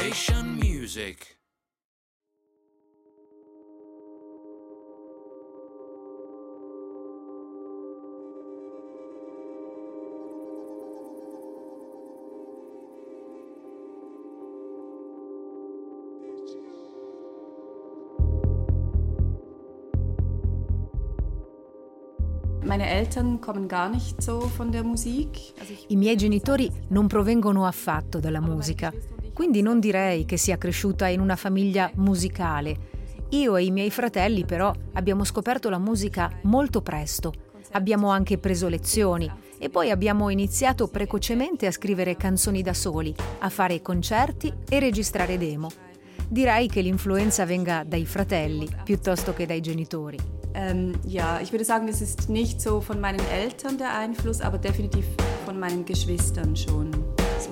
Confederation Music. Meine Eltern kommen gar nicht so von der Musik. I miei genitori non provengono affatto dalla musica, quindi non direi che sia cresciuta in una famiglia musicale. Io e i miei fratelli però abbiamo scoperto la musica molto presto. Abbiamo anche preso lezioni e poi abbiamo iniziato precocemente a scrivere canzoni da soli, a fare concerti e registrare demo. Direi che l'influenza venga dai fratelli piuttosto che dai genitori. Ja, ich würde sagen, es ist nicht so von meinen Eltern der Einfluss, aber definitiv von meinen Geschwistern schon. So.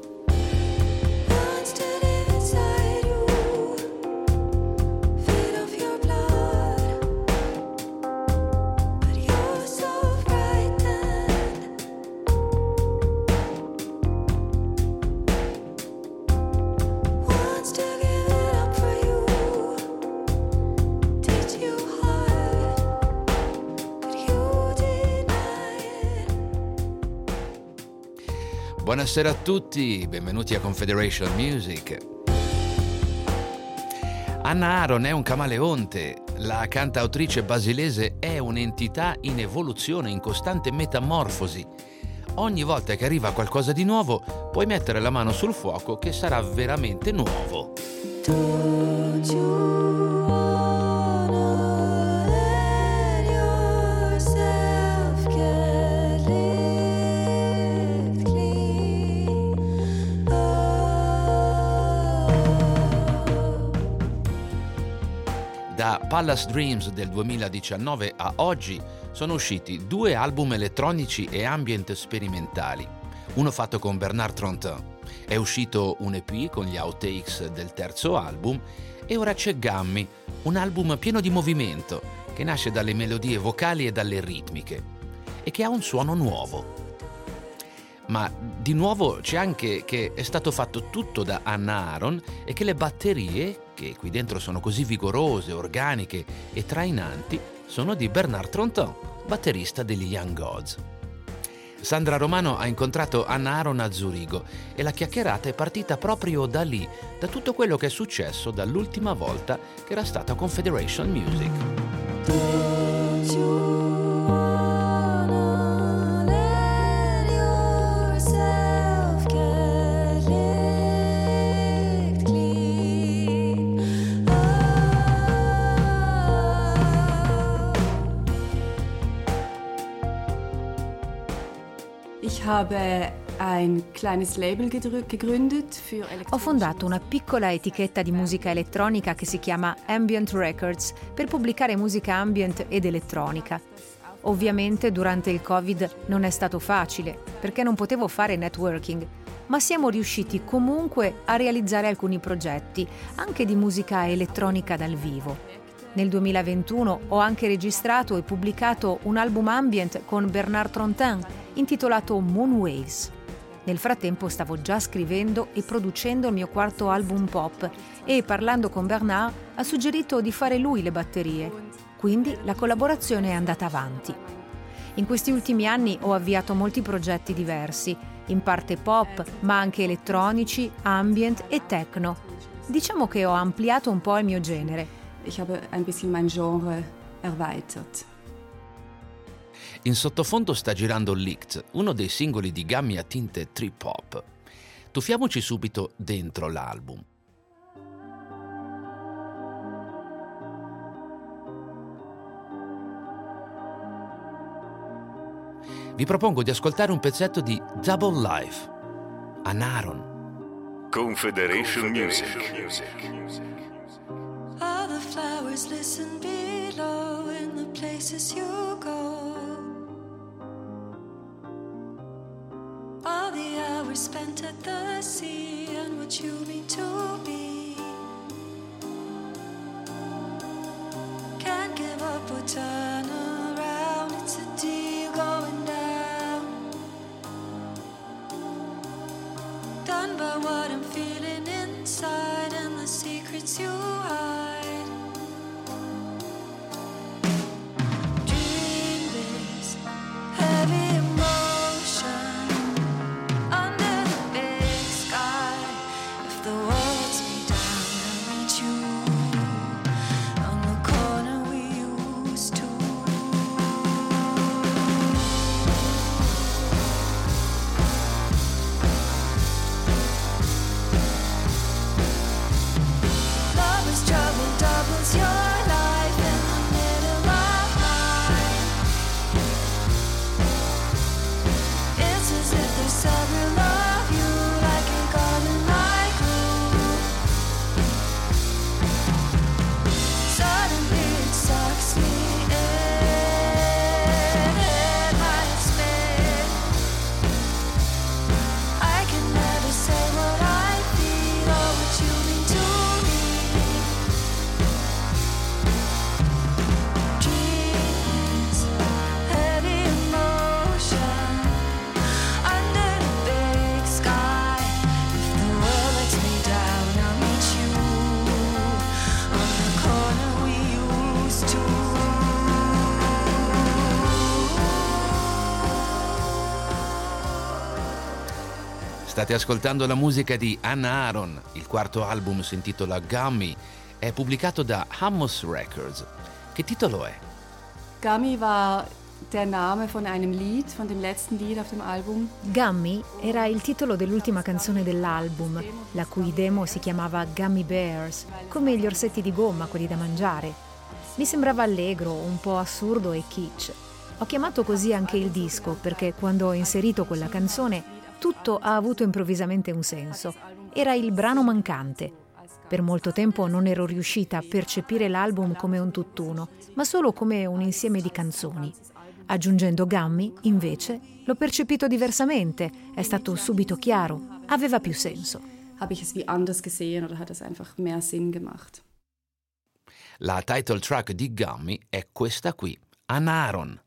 Buonasera a tutti, benvenuti a Confederation Music. Hannah Aron è un camaleonte, la cantautrice basilese è un'entità in evoluzione, in costante metamorfosi. Ogni volta che arriva qualcosa di nuovo, puoi mettere la mano sul fuoco che sarà veramente nuovo. Da Palace Dreams del 2019 a oggi sono usciti 2 album elettronici e ambient sperimentali, uno fatto con Bernard Trontin, è uscito un EP con gli outtakes del terzo album e ora c'è Gummy, un album pieno di movimento che nasce dalle melodie vocali e dalle ritmiche e che ha un suono nuovo. Ma di nuovo c'è anche che è stato fatto tutto da Hannah Aron e che le batterie, che qui dentro sono così vigorose, organiche e trainanti, sono di Bernard Trontin, batterista degli Young Gods. Sandra Romano ha incontrato Hannah Aron a Zurigo e la chiacchierata è partita proprio da lì, da tutto quello che è successo dall'ultima volta che era stata a Confederation Music. Ho fondato una piccola etichetta di musica elettronica che si chiama Ambient Records per pubblicare musica ambient ed elettronica. Ovviamente durante il Covid non è stato facile perché non potevo fare networking, ma siamo riusciti comunque a realizzare alcuni progetti, anche di musica elettronica dal vivo. Nel 2021 ho anche registrato e pubblicato un album ambient con Bernard Trontin intitolato Moonwaves. Nel frattempo stavo già scrivendo e producendo il mio quarto album pop e, parlando con Bernard, ha suggerito di fare lui le batterie. Quindi la collaborazione è andata avanti. In questi ultimi anni ho avviato molti progetti diversi, in parte pop, ma anche elettronici, ambient e techno. Diciamo che ho ampliato un po' il mio genere. Ich habe ein bisschen mein Genre erweitert. In sottofondo sta girando Licht, uno dei singoli di Gummy a tinte trip hop. Tuffiamoci subito dentro l'album. Vi propongo di ascoltare un pezzetto di Double Life, Hannah Aron. Confederation Music. All the flowers listen below in the places you go. All the hours spent at the sea and what you mean to be. Can't give up or turn around. It's a deal going down. Done by what I'm feeling inside. secrets you hide. Dream this heavy emotion under the big sky. If the world lets me down, I'll meet you on the corner we used to. Love is trouble, doubles your life in the middle of mine. It's as if there's several of you, like a garden I grew. Suddenly it sucks me in my spin. I can never say what I feel or what you mean to me. Dreams, heavy emotion under the big sky. If the world lets me down, I'll meet you on the corner we used to. State ascoltando la musica di Hannah Aron. Il quarto album si intitola Gummy, è pubblicato da Hummus Records. Che titolo è? Gummy war der Name von einem Lied, von dem letzten Lied auf dem Album. Gummy era il titolo dell'ultima canzone dell'album, la cui demo si chiamava Gummy Bears, come gli orsetti di gomma, quelli da mangiare. Mi sembrava allegro, un po' assurdo e kitsch. Ho chiamato così anche il disco perché quando ho inserito quella canzone tutto ha avuto improvvisamente un senso. Era il brano mancante. Per molto tempo non ero riuscita a percepire l'album come un tutt'uno, ma solo come un insieme di canzoni. Aggiungendo Gummy, invece, l'ho percepito diversamente, è stato subito chiaro, aveva più senso. Habe ich es wie anders gesehen oder hat es einfach mehr Sinn gemacht? La title track di Gummy è questa qui, Hannah Aron.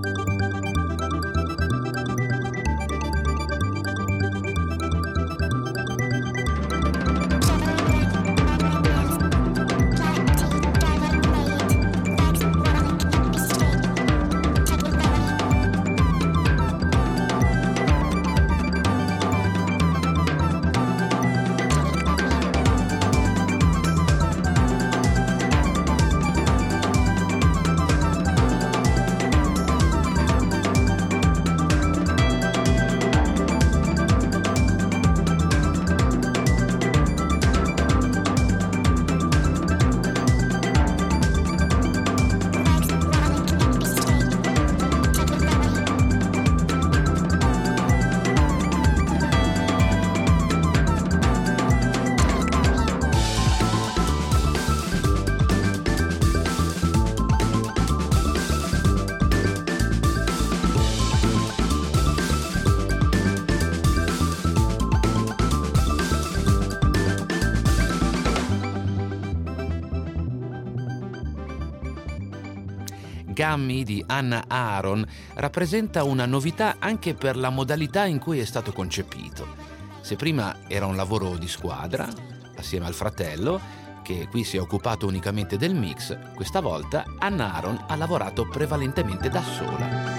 Gummy di Hannah Aron rappresenta una novità anche per la modalità in cui è stato concepito. Se prima era un lavoro di squadra, assieme al fratello, che qui si è occupato unicamente del mix, questa volta Hannah Aron ha lavorato prevalentemente da sola.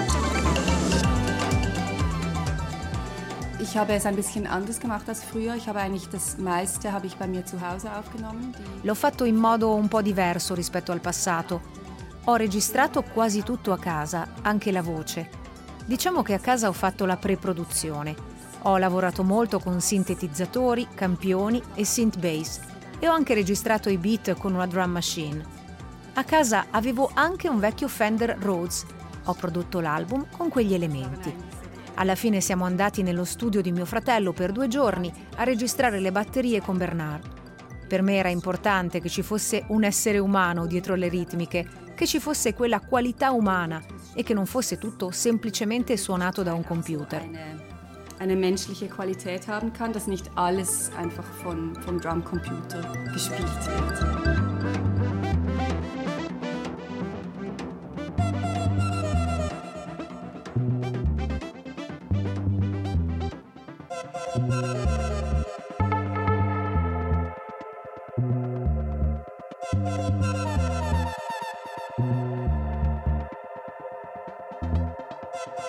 Ich habe es ein bisschen anders gemacht als früher. Ich habe eigentlich das meiste habe ich bei mir zu Hause aufgenommen. L'ho fatto in modo un po' diverso rispetto al passato. Ho registrato quasi tutto a casa, anche la voce. Diciamo che a casa ho fatto la pre-produzione. Ho lavorato molto con sintetizzatori, campioni e synth bass e ho anche registrato i beat con una drum machine. A casa avevo anche un vecchio Fender Rhodes. Ho prodotto l'album con quegli elementi. Alla fine siamo andati nello studio di mio fratello per 2 giorni a registrare le batterie con Bernard. Per me era importante che ci fosse un essere umano dietro le ritmiche, che ci fosse quella qualità umana e che non fosse tutto semplicemente suonato da un computer. Eine menschliche Qualität haben kann, dass nicht alles einfach vom Drumcomputer gespielt wird.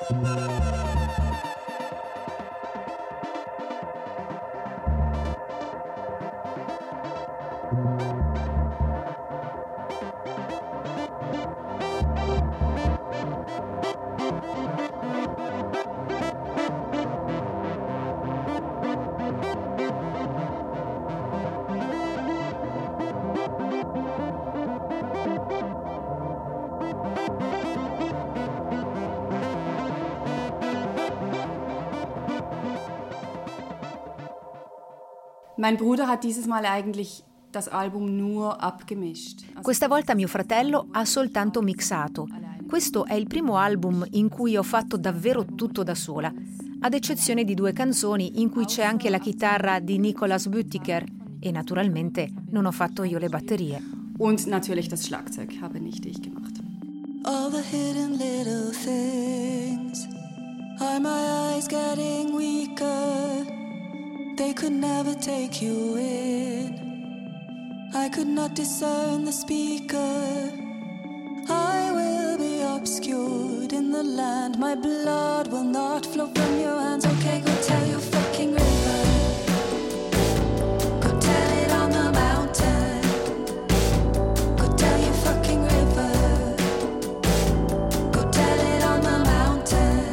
Mein Bruder hat dieses Mal eigentlich das Album nur abgemischt. Questa volta mio fratello ha soltanto mixato. Questo è il primo album in cui ho fatto davvero tutto da sola, ad eccezione di 2 canzoni in cui c'è anche la chitarra di Nicolas Büttiker e naturalmente non ho fatto io le batterie. Und natürlich das Schlagzeug habe nicht ich gemacht. All the hidden little things. Are my eyes getting weaker? They could never take you in. I could not discern the speaker. I will be obscured in the land. My blood will not flow from your hands. Okay, go tell your fucking river. Go tell it on the mountain. Go tell your fucking river. Go tell it on the mountain.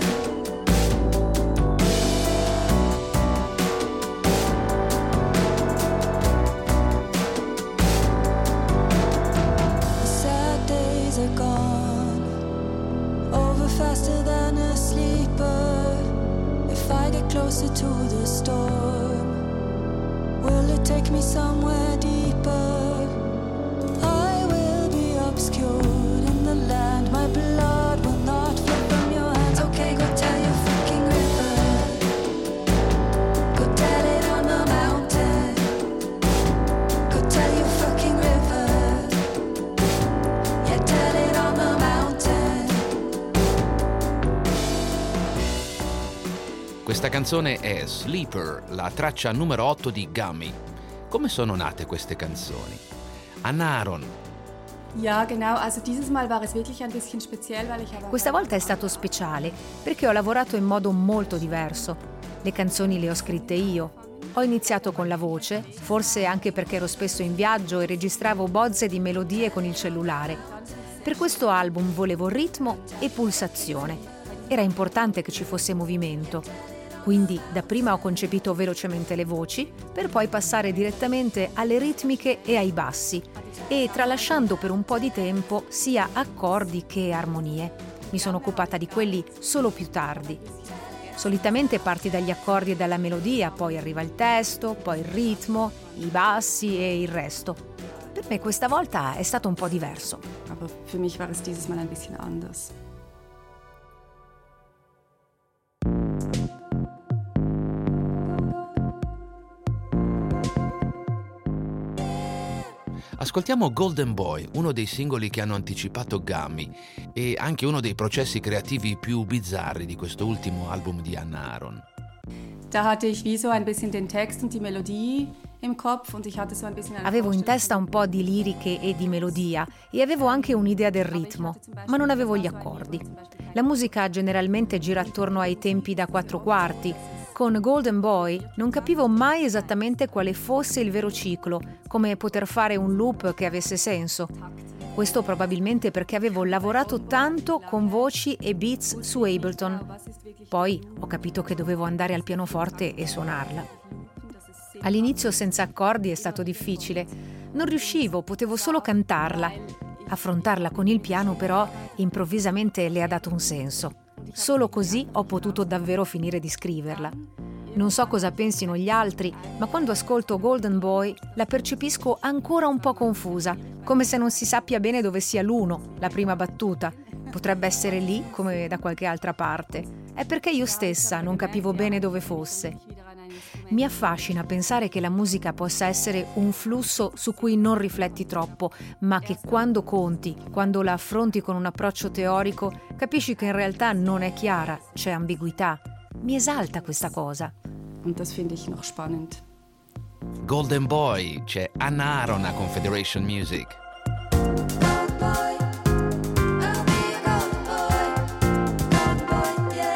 The sad days are gone, over faster than a sleeper. If I get closer to the storm, will it take me somewhere deeper? I will be obscured in the land. My blood will not flow from your hands. Okay, go tell your fucking river. Go tell it on the mountain. Go tell your fucking river. Yeah, tell it on the mountain. Questa canzone è Sleeper, la traccia numero 8 di Gummy. Come sono nate queste canzoni? Anna Aron. Ja, genau. Also dieses Mal war es wirklich ein bisschen speziell, weil ich aber... Questa volta è stato speciale perché ho lavorato in modo molto diverso. Le canzoni le ho scritte io. Ho iniziato con la voce, forse anche perché ero spesso in viaggio e registravo bozze di melodie con il cellulare. Per questo album volevo ritmo e pulsazione. Era importante che ci fosse movimento. Quindi dapprima ho concepito velocemente le voci, per poi passare direttamente alle ritmiche e ai bassi, e tralasciando per un po' di tempo sia accordi che armonie. Mi sono occupata di quelli solo più tardi. Solitamente parti dagli accordi e dalla melodia, poi arriva il testo, poi il ritmo, i bassi e il resto. Per me questa volta è stato un po' diverso. Aber für mich war es dieses Mal ein bisschen anders. Ascoltiamo Golden Boy, uno dei singoli che hanno anticipato Gummy e anche uno dei processi creativi più bizzarri di questo ultimo album di Anna Aron. Da hatte ich wie so ein bisschen den Text und die Melodie im Kopf und ich hatte so ein bisschen eine Avevo in Vorstellung. testa un po' di liriche e di melodia e avevo anche un'idea del ritmo, ma non avevo gli accordi. La musica generalmente gira attorno ai tempi da 4/4. Con Golden Boy non capivo mai esattamente quale fosse il vero ciclo, come poter fare un loop che avesse senso. Questo probabilmente perché avevo lavorato tanto con voci e beats su Ableton. Poi ho capito che dovevo andare al pianoforte e suonarla. All'inizio senza accordi è stato difficile. Non riuscivo, potevo solo cantarla. Affrontarla con il piano però improvvisamente le ha dato un senso. Solo così ho potuto davvero finire di scriverla. Non so cosa pensino gli altri, ma quando ascolto Golden Boy la percepisco ancora un po' confusa, come se non si sappia bene dove sia l'uno, la prima battuta. Potrebbe essere lì come da qualche altra parte. È perché io stessa non capivo bene dove fosse. Mi affascina pensare che la musica possa essere un flusso su cui non rifletti troppo, ma che quando conti, quando la affronti con un approccio teorico, capisci che in realtà non è chiara, c'è ambiguità. Mi esalta questa cosa. Und das finde ich noch spannend. Golden Boy, c'è Anna Aron a Confederation Music. Golden boy, I'll be a golden boy, yeah.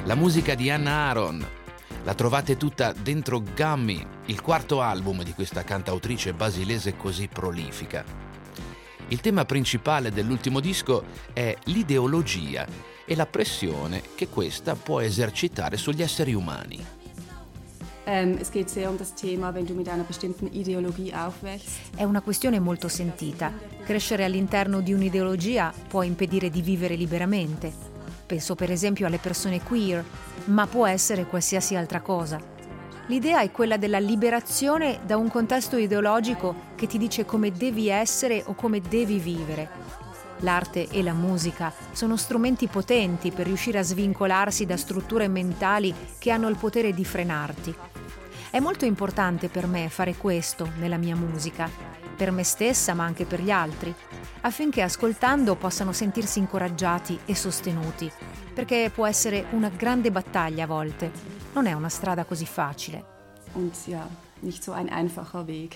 La musica di Hannah Aron la trovate tutta dentro Gummy, il quarto album di questa cantautrice basilese così prolifica. Il tema principale dell'ultimo disco è l'ideologia e la pressione che questa può esercitare sugli esseri umani. Es geht sehr um das Thema, wenn du mit einer bestimmten Ideologie aufwächst. È una questione molto sentita. Crescere all'interno di un'ideologia può impedire di vivere liberamente. Penso per esempio alle persone queer, ma può essere qualsiasi altra cosa. L'idea è quella della liberazione da un contesto ideologico che ti dice come devi essere o come devi vivere. L'arte e la musica sono strumenti potenti per riuscire a svincolarsi da strutture mentali che hanno il potere di frenarti. È molto importante per me fare questo nella mia musica, per me stessa ma anche per gli altri, affinché ascoltando possano sentirsi incoraggiati e sostenuti, perché può essere una grande battaglia a volte, non è una strada così facile. Und ja, nicht so ein einfacher Weg.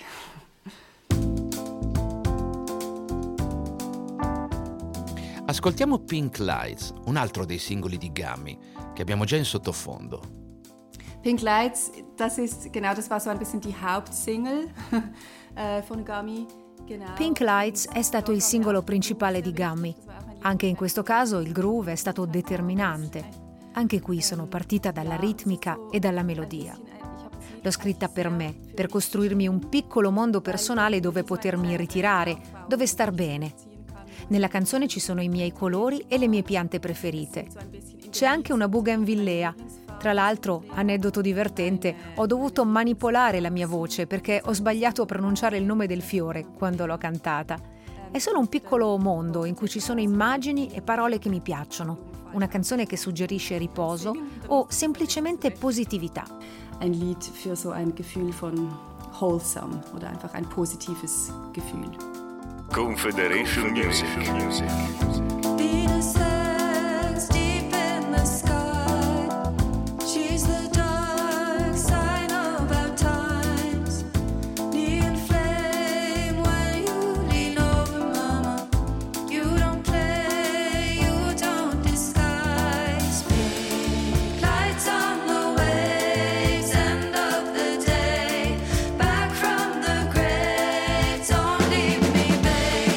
Ascoltiamo Pink Lights, un altro dei singoli di Gummy, che abbiamo già in sottofondo. Pink Lights, das war so ein bisschen die Hauptsingle von Gummy. Genau. Pink Lights è stato il singolo principale di Gummy. Anche in questo caso il groove è stato determinante. Anche qui sono partita dalla ritmica e dalla melodia. L'ho scritta per me, per costruirmi un piccolo mondo personale dove potermi ritirare, dove star bene. Nella canzone ci sono i miei colori e le mie piante preferite. C'è anche una bougainvillea. Tra l'altro, aneddoto divertente, ho dovuto manipolare la mia voce perché ho sbagliato a pronunciare il nome del fiore quando l'ho cantata. È solo un piccolo mondo in cui ci sono immagini e parole che mi piacciono. Una canzone che suggerisce riposo o semplicemente positività. Ein Lied für so ein Gefühl von wholesome oder einfach ein positives Gefühl. Confederation Music. Venus hangs deep in the sky. She's the dark sign of our times. Neon flame when you lean over, mama. You don't play, you don't disguise. Big lights on the waves, end of the day. Back from the grave, don't leave me, babe.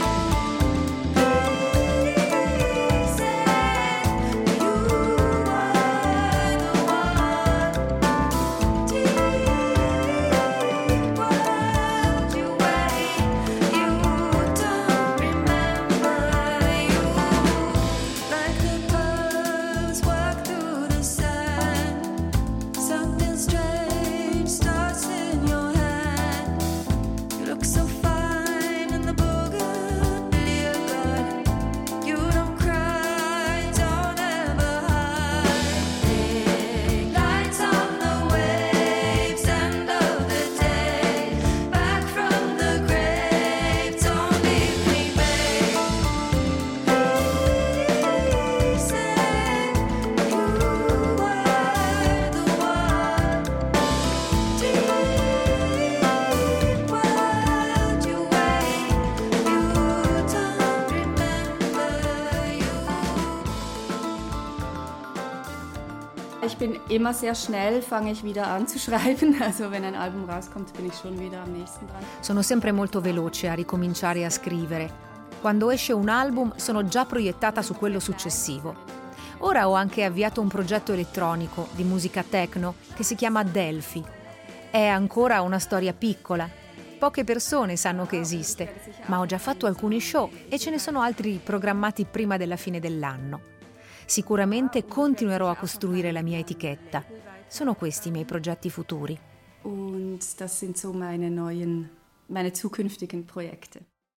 Ich bin immer sehr schnell, fange ich wieder an zu schreiben. Also wenn ein Album rauskommt, bin ich schon wieder am nächsten dran. Sono sempre molto veloce a ricominciare a scrivere. Quando esce un album sono già proiettata su quello successivo. Ora ho anche avviato un progetto elettronico di musica techno che si chiama Delphi. È ancora una storia piccola. Poche persone sanno che esiste, ma ho già fatto alcuni show e ce ne sono altri programmati prima della fine dell'anno. Sicuramente continuerò a costruire la mia etichetta. Sono questi i miei progetti futuri. Und das sind so meine zukünftigen Projekte.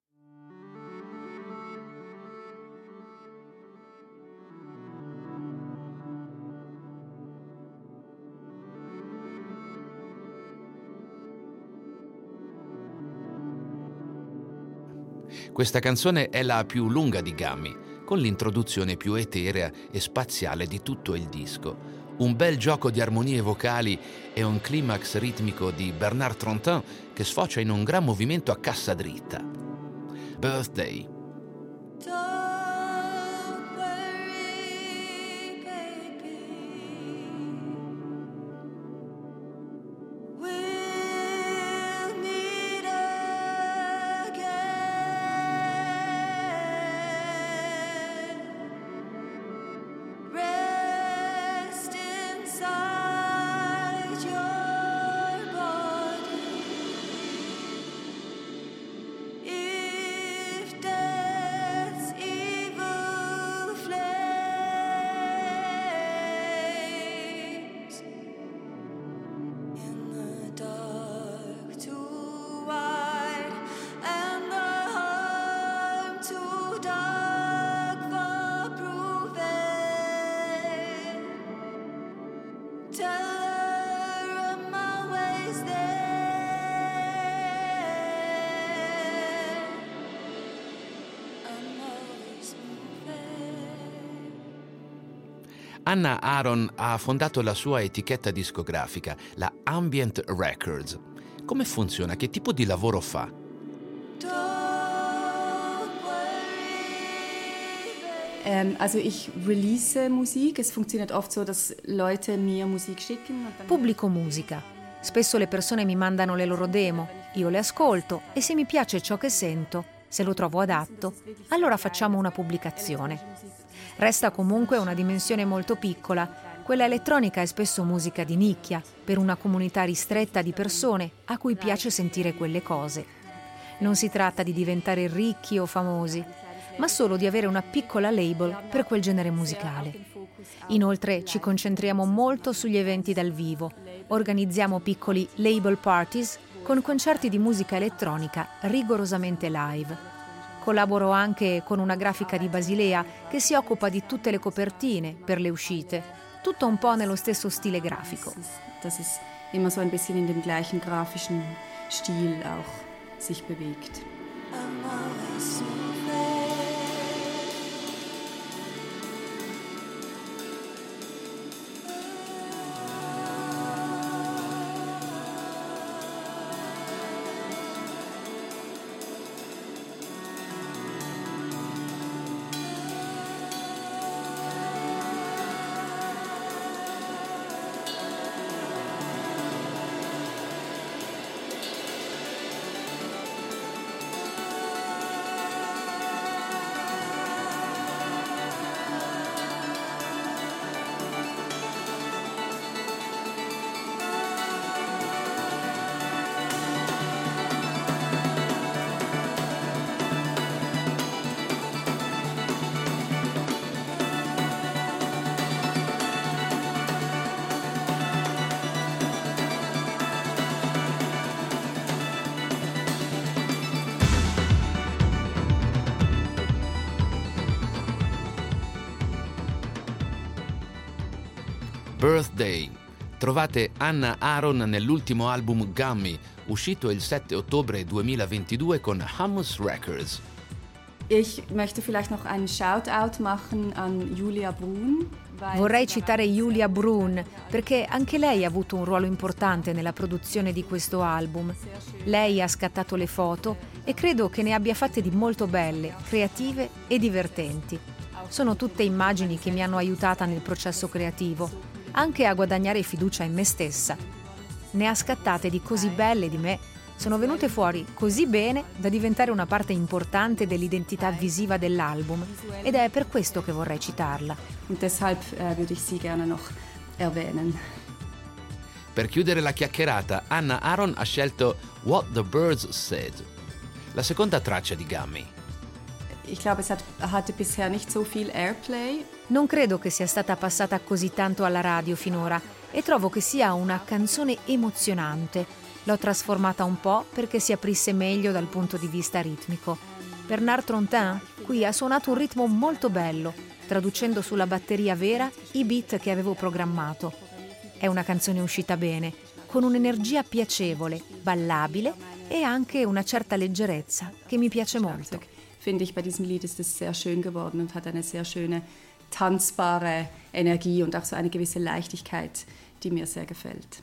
Questa canzone è la più lunga di Gummy, con l'introduzione più eterea e spaziale di tutto il disco. Un bel gioco di armonie vocali e un climax ritmico di Bernard Trontin che sfocia in un gran movimento a cassa dritta. Birthday. Don't worry, baby. Hannah Aron ha fondato la sua etichetta discografica, la Ambient Records. Come funziona? Che tipo di lavoro fa? Also ich release Musik. Es funktioniert oft so, dass Leute mir Musik schicken. Und dann Pubblico musica. Spesso le persone mi mandano le loro demo, io le ascolto e se mi piace ciò che sento, se lo trovo adatto, allora facciamo una pubblicazione. Resta comunque una dimensione molto piccola. Quella elettronica è spesso musica di nicchia, per una comunità ristretta di persone a cui piace sentire quelle cose. Non si tratta di diventare ricchi o famosi, ma solo di avere una piccola label per quel genere musicale. Inoltre ci concentriamo molto sugli eventi dal vivo. Organizziamo piccoli label parties con concerti di musica elettronica rigorosamente live. Collaboro anche con una grafica di Basilea che si occupa di tutte le copertine per le uscite, tutto un po' nello stesso stile grafico. dass es immer so ein bisschen in dem gleichen grafischen Stil auch sich bewegt. Birthday. Trovate Hannah Aron nell'ultimo album Gummy, uscito il 7 ottobre 2022 con Hummus Records. Ich möchte vielleicht noch einen Shoutout machen an Julia Brun. Vorrei citare Julia Brun perché anche lei ha avuto un ruolo importante nella produzione di questo album. Lei ha scattato le foto e credo che ne abbia fatte di molto belle, creative e divertenti. Sono tutte immagini che mi hanno aiutata nel processo creativo, anche a guadagnare fiducia in me stessa. Ne ha scattate di così belle di me, sono venute fuori così bene da diventare una parte importante dell'identità visiva dell'album ed è per questo che vorrei citarla. Und deshalb würde ich sie gerne noch erwähnen. Per chiudere la chiacchierata, Hannah Aron ha scelto What the Birds Said, la seconda traccia di Gummy. Ich glaube, es hatte bisher nicht so viel Airplay. Non credo che sia stata passata così tanto alla radio finora e trovo che sia una canzone emozionante. L'ho trasformata un po' perché si aprisse meglio dal punto di vista ritmico. Bernard Trontin qui ha suonato un ritmo molto bello, traducendo sulla batteria vera i beat che avevo programmato. È una canzone uscita bene, con un'energia piacevole, ballabile e anche una certa leggerezza che mi piace molto. Finde ich, bei diesem Lied ist es sehr schön geworden und hat eine sehr schöne tanzbare Energie und auch so eine gewisse Leichtigkeit, die mir sehr gefällt.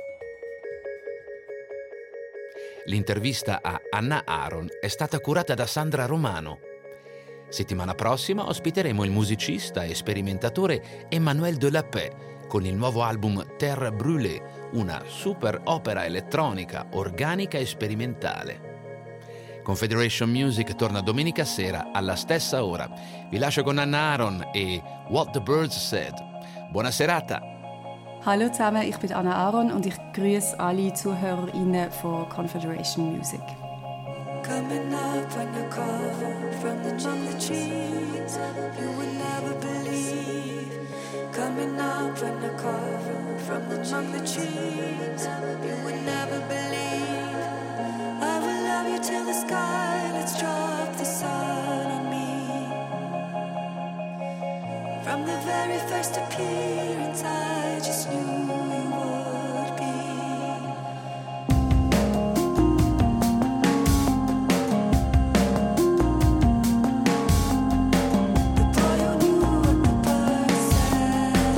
L'intervista a Hannah Aron è stata curata da Sandra Romano. Settimana prossima ospiteremo il musicista e sperimentatore Emmanuel Delapé con il nuovo album Terre Brûlée, una super opera elettronica, organica e sperimentale. Confederation Music torna domenica sera alla stessa ora. Vi lascio con Hannah Aron e What the Birds Said. Buona serata! Hallo zusammen, ich bin Anna Aron und ich grüße alle ZuhörerInnen von Confederation Music. Coming up undercover from the trees, you would never believe. Coming up undercover from the trees, you would never believe. I will love you till the sky, let's drop the sun on me. From the very first appearance, I just knew you would be. The boy who knew what the birds said.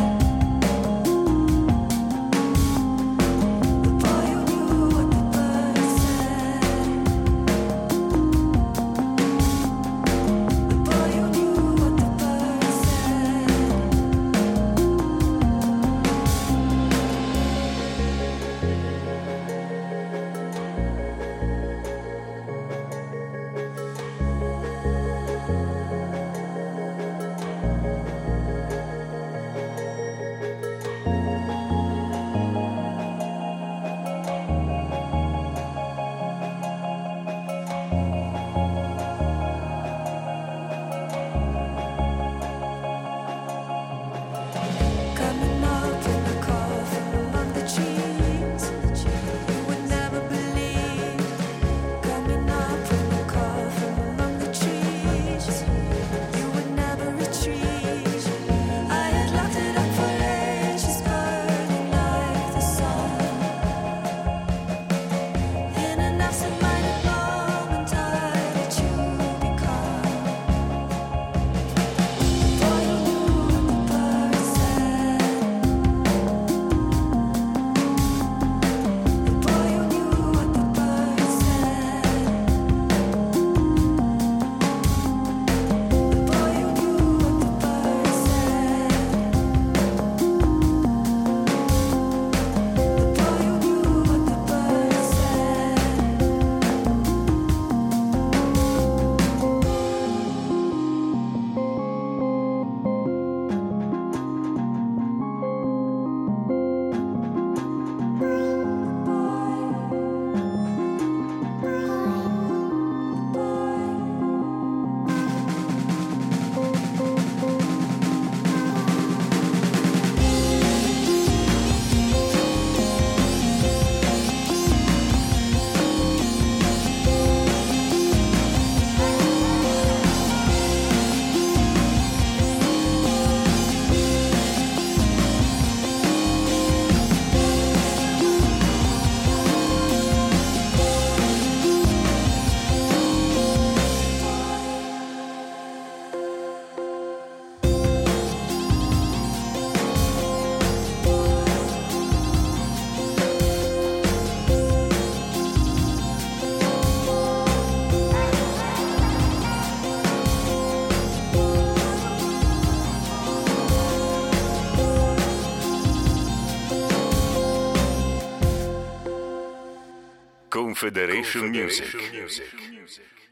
Confederation Music.